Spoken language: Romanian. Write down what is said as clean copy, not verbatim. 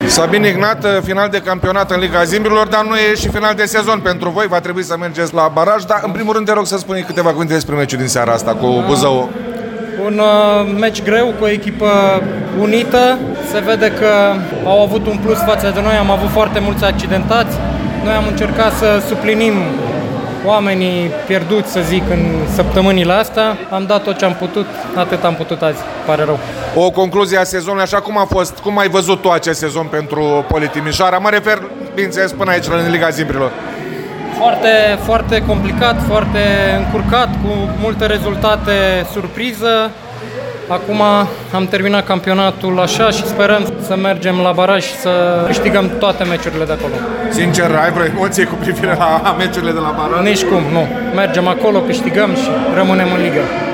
Sabin Ignat, final de campionat în Liga Zimbrilor, dar nu e și final de sezon pentru voi, va trebui să mergeți la baraj, dar în primul rând te rog să spui câteva cuvinte despre meciul din seara asta cu Buzău. Un meci greu cu o echipă unită, se vede că au avut un plus față de noi, am avut foarte mulți accidentați, noi am încercat să suplinim oamenii pierduți, să zic, în săptămânile astea. Am dat tot ce am putut, atât am putut azi, pare rău. O concluzie a sezonului, așa cum a fost, cum ai văzut tu acest sezon pentru Poli Timișoara? Mă refer, bineînțeles, până aici, în Liga Zimbrilor. Foarte, foarte complicat, foarte încurcat, cu multe rezultate surpriză. Acum am terminat campionatul așa și sperăm să mergem la baraj și să câștigăm toate meciurile de acolo. Sincer, ai vreo emoție cu privire la meciurile de la baraj? Nici cum, nu. Mergem acolo, câștigăm și rămânem în ligă.